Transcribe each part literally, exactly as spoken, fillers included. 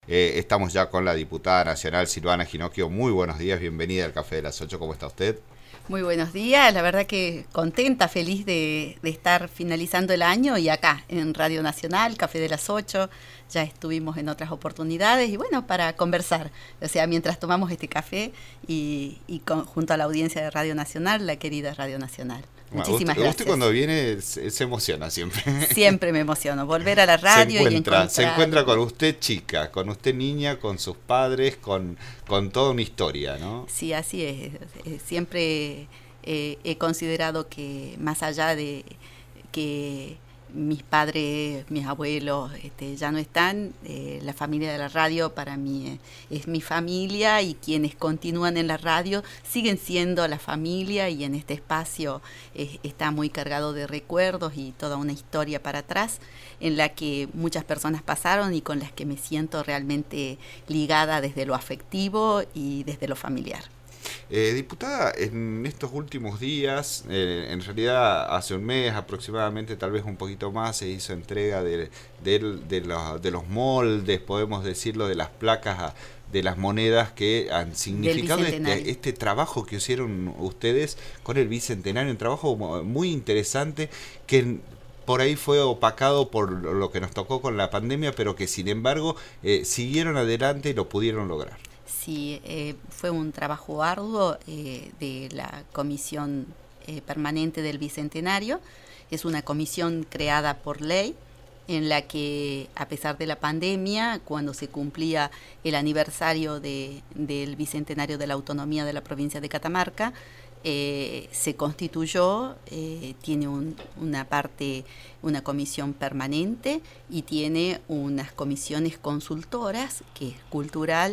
Eh, estamos ya con la diputada nacional Silvana Ginocchio. Muy buenos días, bienvenida al Café de las ocho. ¿Cómo está usted? Muy buenos días, la verdad que contenta, feliz de, de estar finalizando el año y acá en Radio Nacional, Café de las ocho, ya estuvimos en otras oportunidades y bueno, para conversar, o sea, mientras tomamos este café y, y con, junto a la audiencia de Radio Nacional, la querida Radio Nacional. Muchísimas usted, gracias. Usted cuando viene se, se emociona siempre. Siempre me emociono, volver a la radio se encuentra, y encontrar... Se encuentra con usted chica, con usted niña, con sus padres, con, con toda una historia, ¿no? Sí, así es. Siempre eh, he considerado que más allá de que mis padres, mis abuelos este, ya no están, eh, la familia de la radio para mí eh, es mi familia y quienes continúan en la radio siguen siendo la familia y en este espacio eh, está muy cargado de recuerdos y toda una historia para atrás en la que muchas personas pasaron y con las que me siento realmente ligada desde lo afectivo y desde lo familiar. Eh, diputada, en estos últimos días, eh, en realidad hace un mes aproximadamente, tal vez un poquito más, se hizo entrega de, de, de, los, de los moldes, podemos decirlo, de las placas, de las monedas que han significado este, este trabajo que hicieron ustedes con el Bicentenario, un trabajo muy interesante que por ahí fue opacado por lo que nos tocó con la pandemia, pero que sin embargo eh, siguieron adelante y lo pudieron lograr. Sí, eh, fue un trabajo arduo eh, de la Comisión eh, Permanente del Bicentenario. Es una comisión creada por ley en la que, a pesar de la pandemia, cuando se cumplía el aniversario de, del Bicentenario de la Autonomía de la provincia de Catamarca, eh, se constituyó, eh, tiene un, una parte, una comisión permanente y tiene unas comisiones consultoras, que es cultural,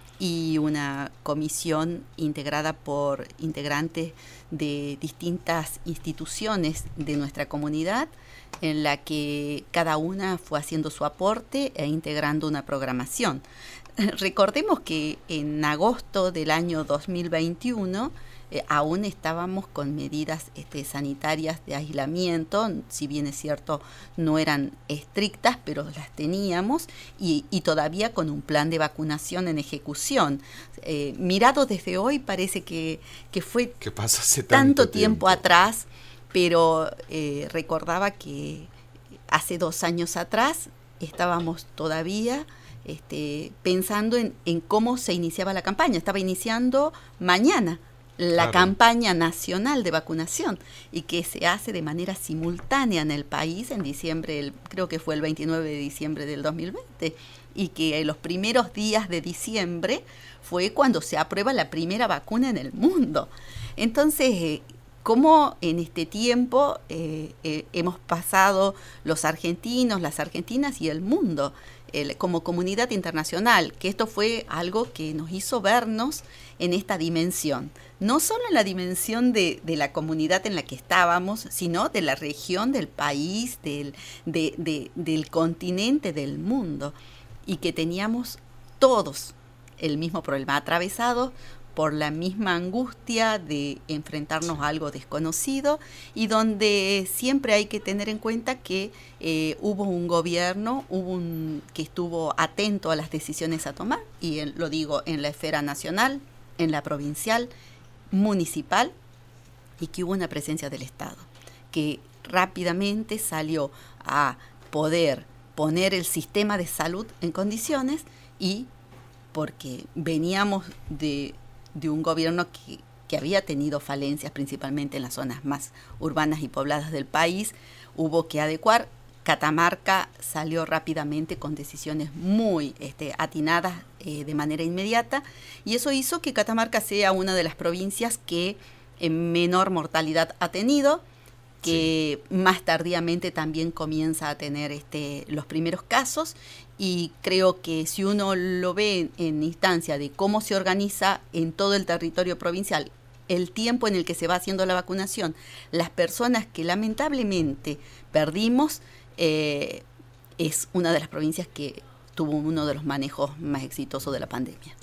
y una comisión integrada por integrantes de distintas instituciones de nuestra comunidad, en la que cada una fue haciendo su aporte e integrando una programación. Recordemos que en agosto del año dos mil veintiuno eh, aún estábamos con medidas este, sanitarias de aislamiento, si bien es cierto no eran estrictas, pero las teníamos y, y todavía con un plan de vacunación en ejecución. Eh, mirado desde hoy parece que, que fue ¿Qué pasa hace tanto tanto tiempo tiempo atrás, pero eh, recordaba que hace dos años atrás estábamos todavía este, pensando en, en cómo se iniciaba la campaña. Estaba iniciando mañana la Claro. campaña nacional de vacunación y que se hace de manera simultánea en el país en diciembre, el, creo que fue el veintinueve de diciembre del dos mil veinte, y que en los primeros días de diciembre fue cuando se aprueba la primera vacuna en el mundo. Entonces, eh, cómo en este tiempo eh, eh, hemos pasado los argentinos, las argentinas y el mundo el, como comunidad internacional, que esto fue algo que nos hizo vernos en esta dimensión, no solo en la dimensión de, de la comunidad en la que estábamos, sino de la región, del país, del, de, de, del continente, del mundo, y que teníamos todos el mismo problema, atravesados por la misma angustia de enfrentarnos a algo desconocido y donde siempre hay que tener en cuenta que eh, hubo un gobierno hubo un, que estuvo atento a las decisiones a tomar, y en, lo digo en la esfera nacional, en la provincial, municipal, y que hubo una presencia del Estado, que rápidamente salió a poder poner el sistema de salud en condiciones, y porque veníamos de de un gobierno que, que había tenido falencias principalmente en las zonas más urbanas y pobladas del país, hubo que adecuar. Catamarca salió rápidamente con decisiones muy este, atinadas eh, de manera inmediata, y eso hizo que Catamarca sea una de las provincias que en menor mortalidad ha tenido, que sí. Más tardíamente también comienza a tener este, los primeros casos, y creo que si uno lo ve en, en instancia de cómo se organiza en todo el territorio provincial, el tiempo en el que se va haciendo la vacunación, las personas que lamentablemente perdimos, eh, es una de las provincias que tuvo uno de los manejos más exitosos de la pandemia.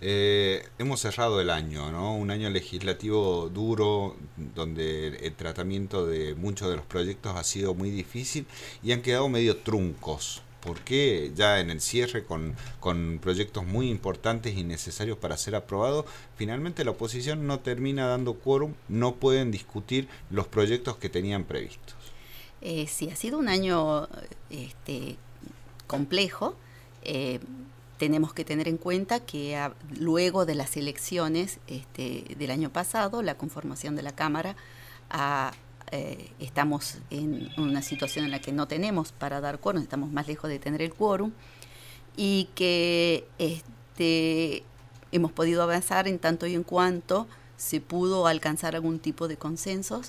Eh, hemos cerrado el año, ¿no? Un año legislativo duro, donde el, el tratamiento de muchos de los proyectos ha sido muy difícil y han quedado medio truncos. por qué ya en el cierre con, con proyectos muy importantes y necesarios para ser aprobados, finalmente la oposición no termina dando quórum, no pueden discutir los proyectos que tenían previstos. Eh, sí, ha sido un año este, complejo. Eh, tenemos que tener en cuenta que a, luego de las elecciones este, del año pasado, la conformación de la Cámara, a, eh, estamos en una situación en la que no tenemos para dar quórum, estamos más lejos de tener el quórum, y que este, hemos podido avanzar en tanto y en cuanto se pudo alcanzar algún tipo de consensos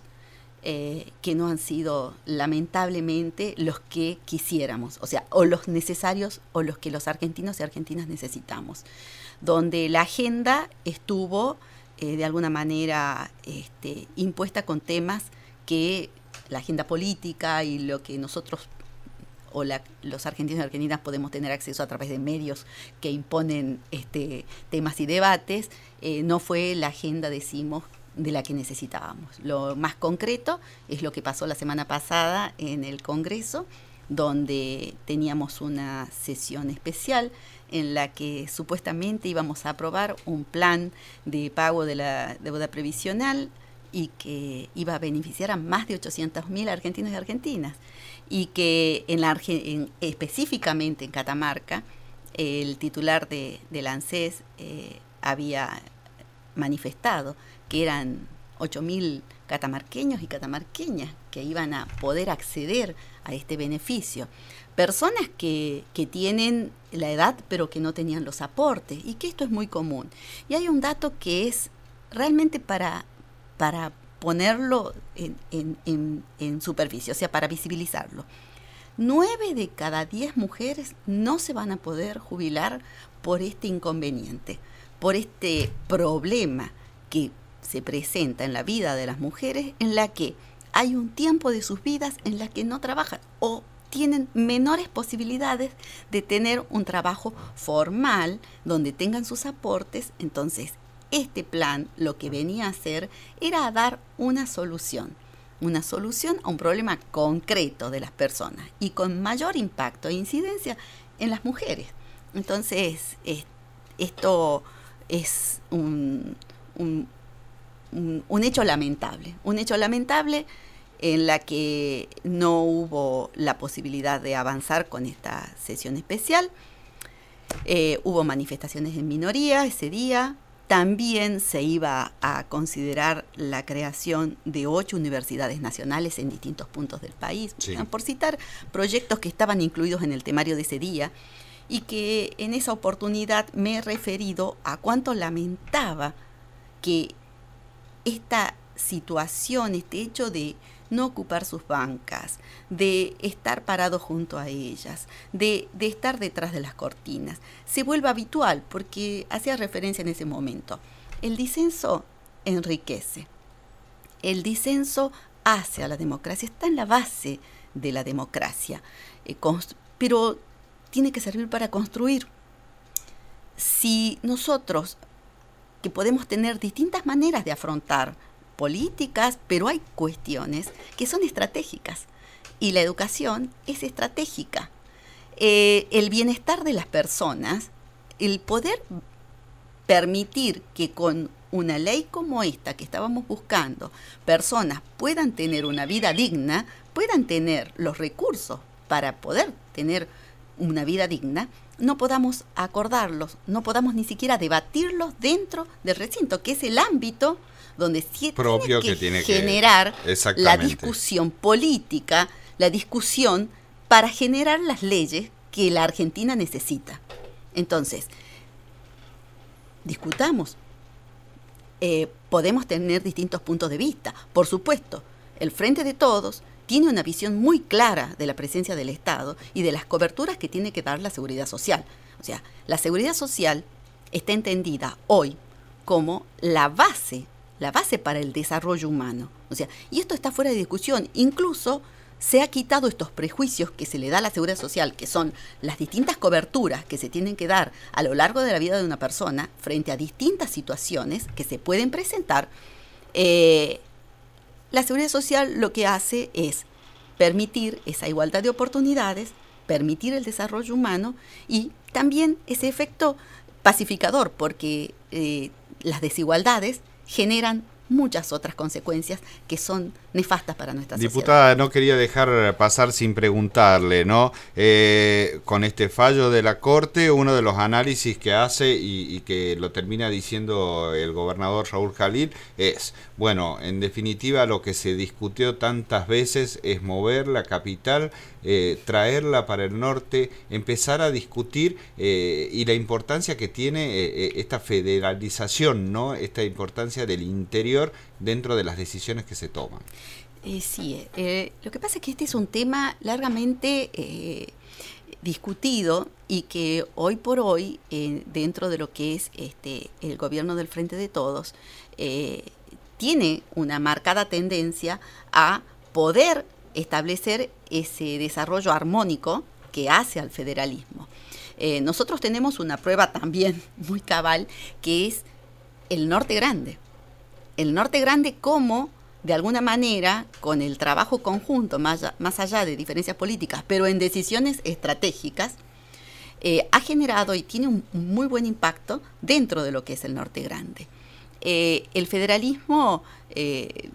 Eh, que no han sido lamentablemente los que quisiéramos, o sea, o los necesarios o los que los argentinos y argentinas necesitamos, donde la agenda estuvo eh, de alguna manera este, impuesta con temas que la agenda política y lo que nosotros o la, los argentinos y argentinas podemos tener acceso a través de medios que imponen este, temas y debates, eh, no fue la agenda, decimos, de la que necesitábamos. Lo más concreto es lo que pasó la semana pasada en el Congreso, donde teníamos una sesión especial en la que supuestamente íbamos a aprobar un plan de pago de la deuda previsional y que iba a beneficiar a más de ochocientos mil argentinos y argentinas, y que en la, en, específicamente en Catamarca, el titular de, del ANSES eh, había manifestado que eran ocho mil catamarqueños y catamarqueñas que iban a poder acceder a este beneficio. Personas que, que tienen la edad pero que no tenían los aportes, y que esto es muy común. Y hay un dato que es realmente para, para ponerlo en, en, en, en superficie, o sea, para visibilizarlo. Nueve de cada diez mujeres no se van a poder jubilar por este inconveniente, por este problema que se presenta en la vida de las mujeres, en la que hay un tiempo de sus vidas en la que no trabajan o tienen menores posibilidades de tener un trabajo formal donde tengan sus aportes. Entonces, este plan lo que venía a hacer era a dar una solución, una solución a un problema concreto de las personas y con mayor impacto e incidencia en las mujeres. Entonces, es, esto es un, un Un, un hecho lamentable, un hecho lamentable en la que no hubo la posibilidad de avanzar con esta sesión especial. Eh, hubo manifestaciones en minoría ese día. También se iba a considerar la creación de ocho universidades nacionales en distintos puntos del país, sí, por citar proyectos que estaban incluidos en el temario de ese día, y que en esa oportunidad me he referido a cuánto lamentaba que esta situación, este hecho de no ocupar sus bancas, de estar parado junto a ellas, de, de estar detrás de las cortinas, se vuelva habitual, porque hacía referencia en ese momento. El disenso enriquece, el disenso hace a la democracia, está en la base de la democracia, eh, pero tiene que servir para construir. Si nosotros, que podemos tener distintas maneras de afrontar políticas, pero hay cuestiones que son estratégicas, y la educación es estratégica. Eh, el bienestar de las personas, el poder permitir que con una ley como esta que estábamos buscando, personas puedan tener una vida digna, puedan tener los recursos para poder tener una vida digna, no podamos acordarlos, no podamos ni siquiera debatirlos dentro del recinto, que es el ámbito donde sí propio tiene que, que tiene generar que, la discusión política, la discusión para generar las leyes que la Argentina necesita. Entonces, discutamos. Eh, podemos tener distintos puntos de vista. Por supuesto, el Frente de Todos tiene una visión muy clara de la presencia del Estado y de las coberturas que tiene que dar la seguridad social. O sea, la seguridad social está entendida hoy como la base, la base para el desarrollo humano. O sea, y esto está fuera de discusión. Incluso se ha quitado estos prejuicios que se le da a la seguridad social, que son las distintas coberturas que se tienen que dar a lo largo de la vida de una persona frente a distintas situaciones que se pueden presentar. Eh, La seguridad social lo que hace es permitir esa igualdad de oportunidades, permitir el desarrollo humano y también ese efecto pacificador, porque eh, las desigualdades generan muchas otras consecuencias que son nefastas para nuestra sociedad. Diputada, no quería dejar pasar sin preguntarle, ¿no? Eh, con este fallo de la Corte, uno de los análisis que hace y, y que lo termina diciendo el gobernador Raúl Jalil es, bueno, en definitiva lo que se discutió tantas veces es mover la capital, eh, traerla para el norte, empezar a discutir eh, y la importancia que tiene eh, esta federalización, ¿no? Esta importancia del interior dentro de las decisiones que se toman. Eh, sí, eh, lo que pasa es que este es un tema largamente eh, discutido y que hoy por hoy, eh, dentro de lo que es este, el gobierno del Frente de Todos, eh, tiene una marcada tendencia a poder establecer ese desarrollo armónico que hace al federalismo. Eh, nosotros tenemos una prueba también muy cabal, que es el Norte Grande. El Norte Grande como, de alguna manera, con el trabajo conjunto, más allá, más allá de diferencias políticas, pero en decisiones estratégicas, eh, ha generado y tiene un muy buen impacto dentro de lo que es el Norte Grande. Eh, el federalismo eh,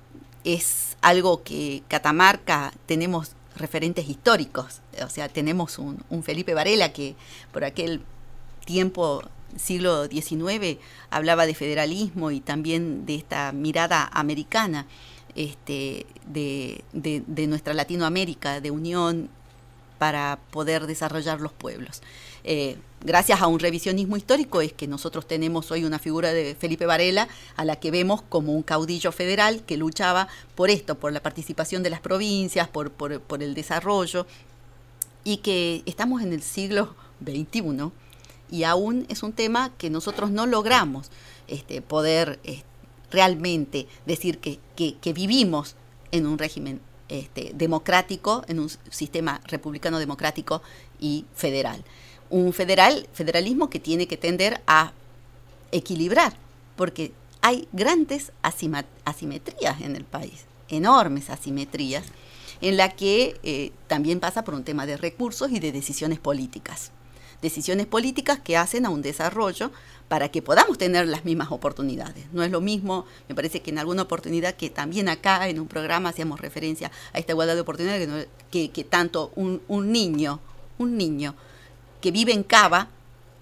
es algo que Catamarca tenemos referentes históricos, o sea, tenemos un, un Felipe Varela que por aquel tiempo, siglo diecinueve, hablaba de federalismo y también de esta mirada americana este, de, de, de nuestra Latinoamérica, de unión para poder desarrollar los pueblos. Eh, gracias a un revisionismo histórico es que nosotros tenemos hoy una figura de Felipe Varela a la que vemos como un caudillo federal que luchaba por esto, por la participación de las provincias, por, por, por el desarrollo, y que estamos en el siglo veintiuno y aún es un tema que nosotros no logramos este, poder eh, realmente decir que, que, que vivimos en un régimen este, democrático, en un sistema republicano democrático y federal. Un federal, federalismo que tiene que tender a equilibrar, porque hay grandes asimetrías en el país, enormes asimetrías, en la que eh, también pasa por un tema de recursos y de decisiones políticas. Decisiones políticas que hacen a un desarrollo para que podamos tener las mismas oportunidades. No es lo mismo, me parece que en alguna oportunidad que también acá en un programa hacíamos referencia a esta igualdad de oportunidades, que, no, que, que tanto un, un niño, un niño que vive en Cava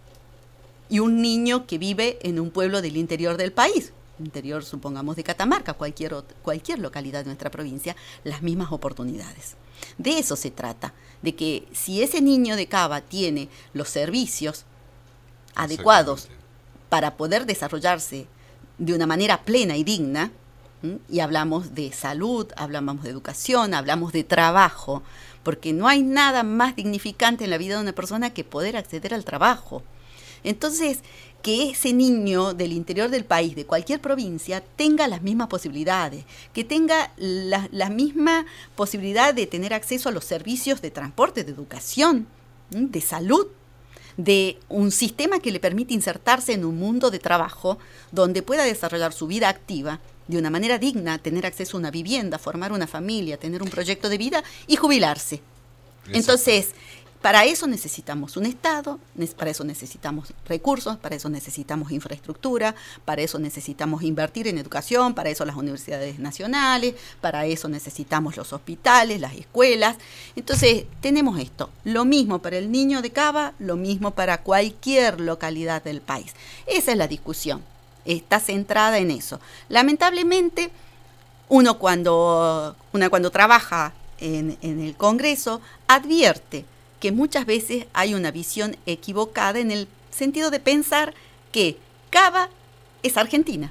y un niño que vive en un pueblo del interior del país, interior supongamos de Catamarca, cualquier, cualquier localidad de nuestra provincia, las mismas oportunidades. De eso se trata, de que si ese niño de Cava tiene los servicios adecuados para poder desarrollarse de una manera plena y digna, ¿m? Y hablamos de salud, hablamos de educación, hablamos de trabajo, porque no hay nada más dignificante en la vida de una persona que poder acceder al trabajo. Entonces, que ese niño del interior del país, de cualquier provincia, tenga las mismas posibilidades, que tenga la, la misma posibilidad de tener acceso a los servicios de transporte, de educación, de salud, de un sistema que le permite insertarse en un mundo de trabajo donde pueda desarrollar su vida activa de una manera digna, tener acceso a una vivienda, formar una familia, tener un proyecto de vida y jubilarse. Exacto. Entonces, para eso necesitamos un Estado, para eso necesitamos recursos, para eso necesitamos infraestructura, para eso necesitamos invertir en educación, para eso las universidades nacionales, para eso necesitamos los hospitales, las escuelas. Entonces, tenemos esto, lo mismo para el niño de Cava, lo mismo para cualquier localidad del país. Esa es la discusión, está centrada en eso. Lamentablemente, uno cuando, una cuando trabaja en, en el Congreso advierte que muchas veces hay una visión equivocada en el sentido de pensar que Cava es Argentina.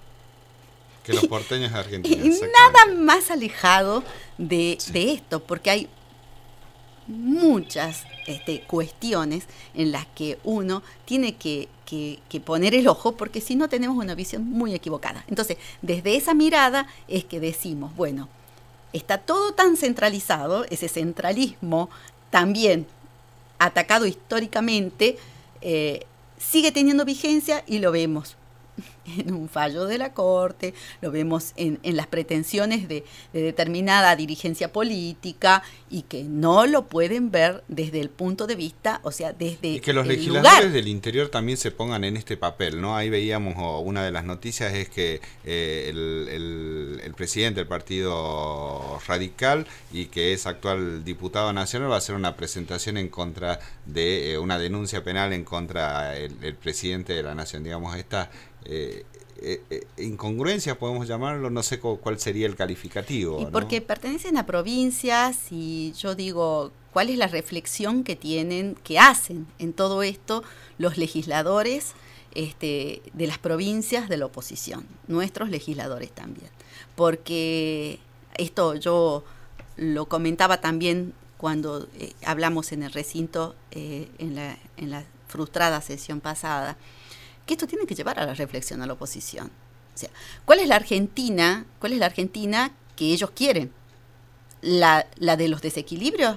Que los porteños es Argentina. Y nada más alejado de, sí. de esto, porque hay muchas este, cuestiones en las que uno tiene que, que, que poner el ojo, porque si no tenemos una visión muy equivocada. Entonces, desde esa mirada es que decimos, bueno, está todo tan centralizado, ese centralismo también atacado históricamente, eh, sigue teniendo vigencia y lo vemos en un fallo de la Corte, lo vemos en, en las pretensiones de, de determinada dirigencia política y que no lo pueden ver desde el punto de vista, o sea, desde y que los el legisladores lugar. del interior también se pongan en este papel, ¿no? Ahí veíamos, oh, una de las noticias es que eh, el, el, el presidente del Partido Radical y que es actual diputado nacional va a hacer una presentación en contra de eh, una denuncia penal en contra el, el presidente de la nación, digamos, esta eh, eh, eh, incongruencias podemos llamarlo, no sé cuál sería el calificativo. Y ¿no? porque pertenecen a provincias y yo digo, ¿cuál es la reflexión que tienen, que hacen en todo esto los legisladores este, de las provincias de la oposición, nuestros legisladores también? Porque esto yo lo comentaba también cuando eh, hablamos en el recinto eh, en, la, en la frustrada sesión pasada, que esto tiene que llevar a la reflexión a la oposición. O sea, ¿cuál es la Argentina, cuál es la Argentina que ellos quieren? ¿La, la de los desequilibrios?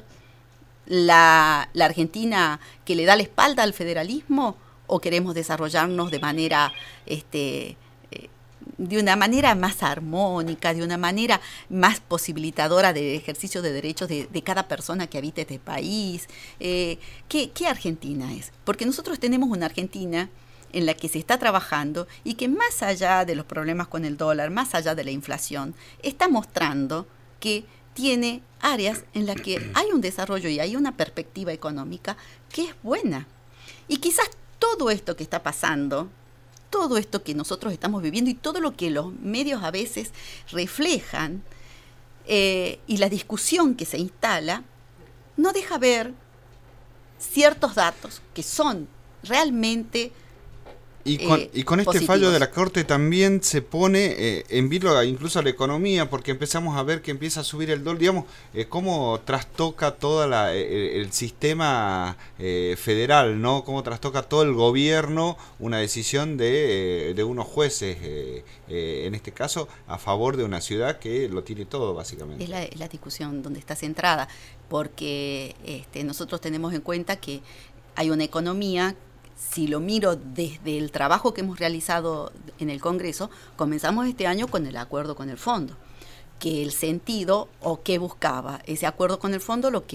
¿La, la Argentina que le da la espalda al federalismo? ¿O queremos desarrollarnos de manera, este, eh, de una manera más armónica, de una manera más posibilitadora de ejercicio de derechos de, de cada persona que habita este país? Eh, ¿qué, ¿Qué Argentina es? Porque nosotros tenemos una Argentina en la que se está trabajando y que más allá de los problemas con el dólar, más allá de la inflación, está mostrando que tiene áreas en las que hay un desarrollo y hay una perspectiva económica que es buena. Y quizás todo esto que está pasando, todo esto que nosotros estamos viviendo y todo lo que los medios a veces reflejan eh, y la discusión que se instala, no deja ver ciertos datos que son realmente Y con, eh, y con este positivos. fallo de la Corte también se pone eh, en vilo a, incluso a la economía, porque empezamos a ver que empieza a subir el dólar, digamos, eh, cómo trastoca todo la, eh, el sistema eh, federal, ¿no? Cómo trastoca todo el gobierno una decisión de, eh, de unos jueces, eh, eh, en este caso, a favor de una ciudad que lo tiene todo, básicamente. Es la, es la discusión donde está centrada, porque este, nosotros tenemos en cuenta que hay una economía. Si lo miro desde el trabajo que hemos realizado en el Congreso, comenzamos este año con el acuerdo con el fondo, que el sentido o qué buscaba ese acuerdo con el fondo, lo que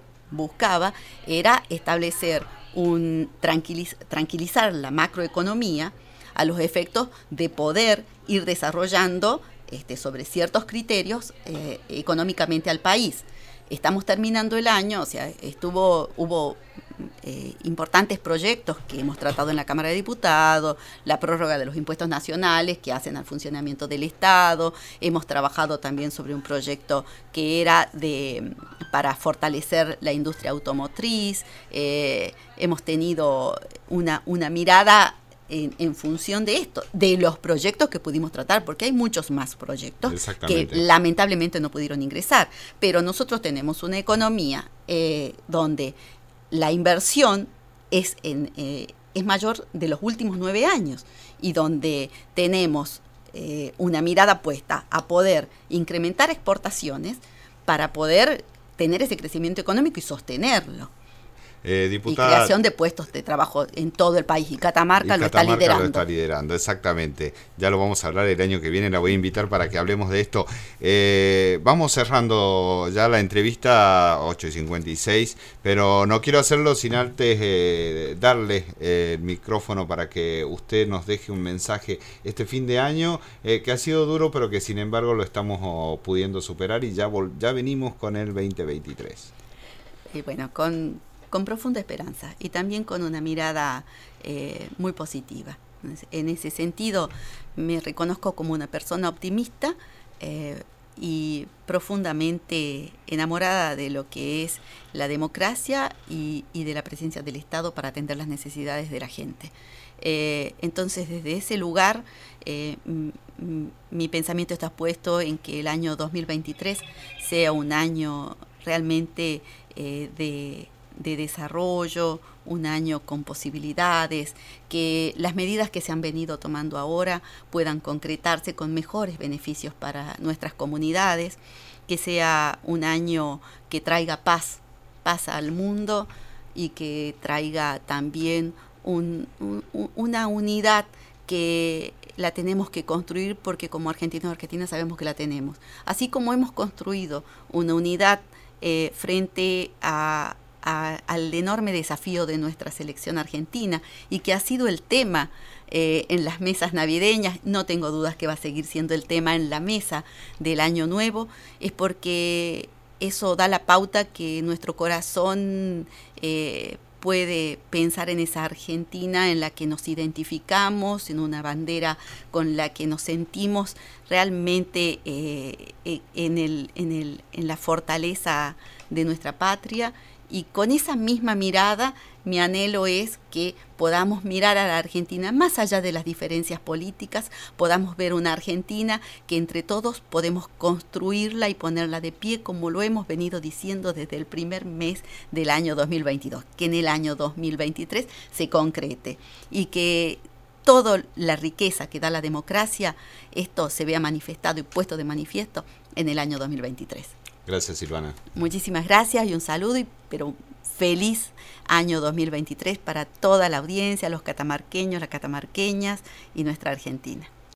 buscaba era establecer un tranquiliz- tranquilizar la macroeconomía a los efectos de poder ir desarrollando este, sobre ciertos criterios eh, económicamente al país. Estamos terminando el año, o sea, estuvo, hubo eh, importantes proyectos que hemos tratado en la Cámara de Diputados, la prórroga de los impuestos nacionales que hacen al funcionamiento del Estado, hemos trabajado también sobre un proyecto que era de para fortalecer la industria automotriz, eh, hemos tenido una, una mirada En, en función de esto, de los proyectos que pudimos tratar, porque hay muchos más proyectos que lamentablemente no pudieron ingresar, pero nosotros tenemos una economía eh, donde la inversión es, en, eh, es mayor de los últimos nueve años y donde tenemos eh, una mirada puesta a poder incrementar exportaciones para poder tener ese crecimiento económico y sostenerlo. Eh, diputada, y creación de puestos de trabajo en todo el país. Y Catamarca, y lo, Catamarca está liderando. lo está liderando, exactamente. Ya lo vamos a hablar el año que viene, la voy a invitar para que hablemos de esto. Eh, vamos cerrando ya la entrevista, ocho y cincuenta y seis, pero no quiero hacerlo sin antes eh, darle eh, el micrófono para que usted nos deje un mensaje este fin de año, eh, que ha sido duro, pero que sin embargo lo estamos oh, pudiendo superar y ya, ya venimos con el veinte veintitrés. Y bueno, con... con profunda esperanza y también con una mirada eh, muy positiva. En ese sentido, me reconozco como una persona optimista eh, y profundamente enamorada de lo que es la democracia y, y de la presencia del Estado para atender las necesidades de la gente. Eh, entonces, desde ese lugar, eh, m- m- mi pensamiento está puesto en que el año dos mil veintitrés sea un año realmente eh, de... de desarrollo, un año con posibilidades, que las medidas que se han venido tomando ahora puedan concretarse con mejores beneficios para nuestras comunidades, que sea un año que traiga paz, paz al mundo y que traiga también un, un, una unidad que la tenemos que construir porque como argentinos y argentinas sabemos que la tenemos. Así como hemos construido una unidad eh, frente a, a, al enorme desafío de nuestra selección argentina y que ha sido el tema eh, en las mesas navideñas, no tengo dudas que va a seguir siendo el tema en la mesa del Año Nuevo, es porque eso da la pauta que nuestro corazón eh, puede pensar en esa Argentina en la que nos identificamos, en una bandera con la que nos sentimos realmente eh, en, el, en, el, en la fortaleza de nuestra patria. Y con esa misma mirada, mi anhelo es que podamos mirar a la Argentina más allá de las diferencias políticas, podamos ver una Argentina que entre todos podemos construirla y ponerla de pie como lo hemos venido diciendo desde el primer mes del año dos mil veintidós, que en el año dos mil veintitrés se concrete y que toda la riqueza que da la democracia, esto se vea manifestado y puesto de manifiesto en el año dos mil veintitrés. Gracias, Silvana. Muchísimas gracias y un saludo, y, pero feliz año dos mil veintitrés para toda la audiencia, los catamarqueños, las catamarqueñas y nuestra Argentina.